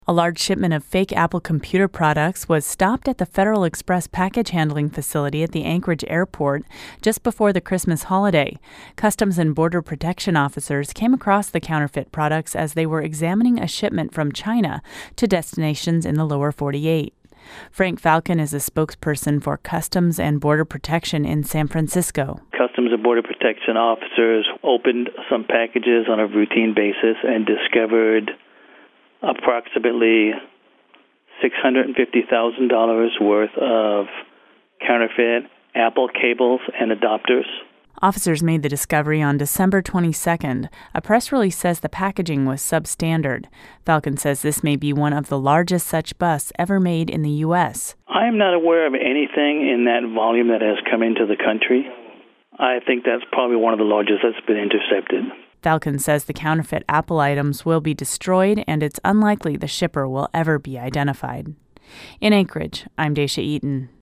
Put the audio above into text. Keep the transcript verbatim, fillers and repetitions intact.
A large shipment of fake Apple computer products was stopped at the Federal Express package handling facility at the Anchorage airport just before the Christmas holiday. Customs and Border Protection officers came across the counterfeit products as they were examining a shipment from China to destinations in the lower forty-eight. Frank Falcon is a spokesperson for Customs and Border Protection in San Francisco. Customs and Border Protection officers opened some packages on a routine basis and discovered approximately six hundred fifty thousand dollars worth of counterfeit Apple cables and adapters. Officers made the discovery on December twenty-second. A press release says the packaging was substandard. Falcon says this may be one of the largest such busts ever made in the U S. I am not aware of anything in that volume that has come into the country. I think that's probably one of the largest that's been intercepted. Falcon says the counterfeit Apple items will be destroyed, and it's unlikely the shipper will ever be identified. In Anchorage, I'm Daisha Eaton.